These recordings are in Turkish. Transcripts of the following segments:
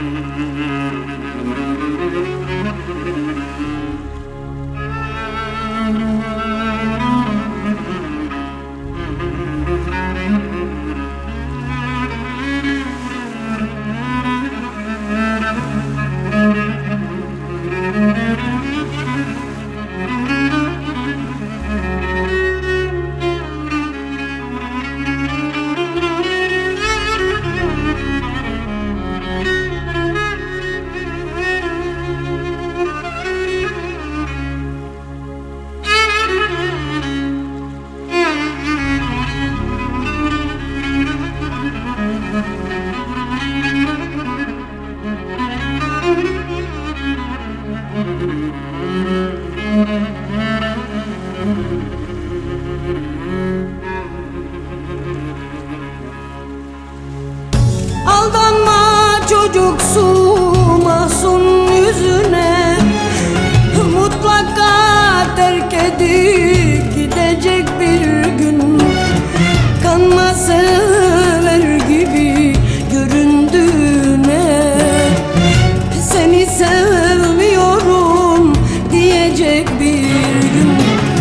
Aldanma çocuksu masum yüzüne, mutlaka terk edip gidecek bir gün. Kanma sever gibi göründüğüne, seni sevmiyorum diyecek bir gün.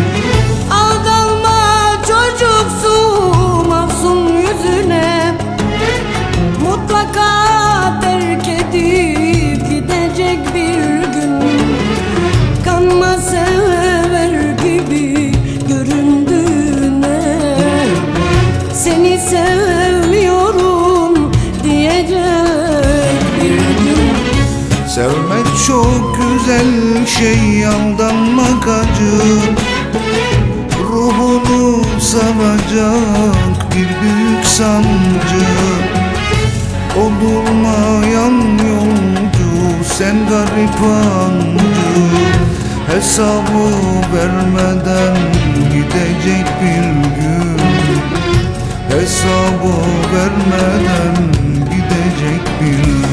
Aldanma çocuksu masum yüzüne, mutlaka terk edip gidecek bir gün. Kanma sever gibi göründüğüne, seni sevmiyorum diyecek bir gün. Sevmek çok güzel şey, aldanmak acı. Ruhunu savacak bir büyük sancı. Olmayan yolcu, sen garip ancı. Hesabı vermeden gidecek bir gün. Hesabı vermeden gidecek bir gün.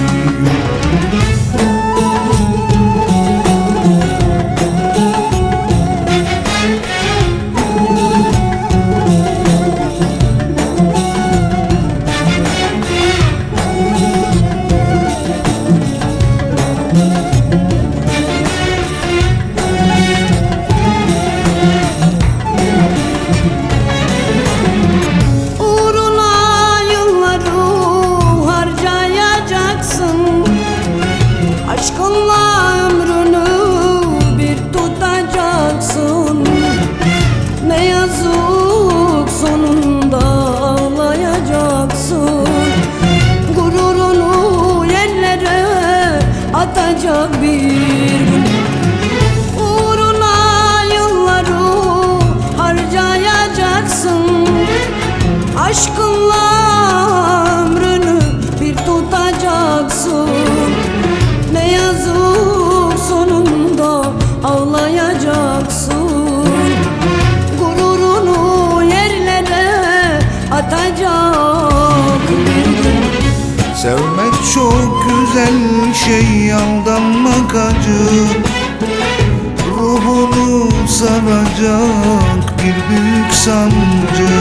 Aşkınla ömrünü bir tutacaksın. Ne yazık sonunda ağlayacaksın. Gururunu yerlere atacak bir gün. Uğruna yılları harcayacaksın. Aşkınla ömrünü bir tutacaksın. Ne yazık sonunda ağlayacaksın. Gururunu yerlere atacak bir gün. Sevmek çok güzel şey, aldanmak acı. Ruhunu saracak bir büyük sancı.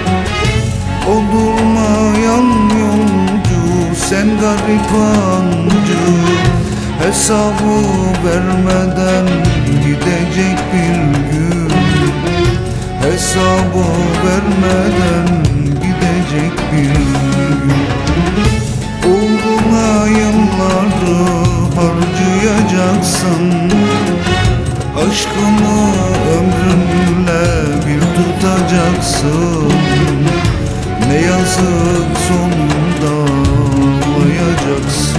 Olmayan yolcu, sen garip ancı. Hesabı vermeden gidecek bir gün. Hesabı vermeden gidecek bir gün. Uğruna yılları harcayacaksın. Aşkımı ömrünle bir tutacaksın. Ne yazık sonunda ağlayacaksın.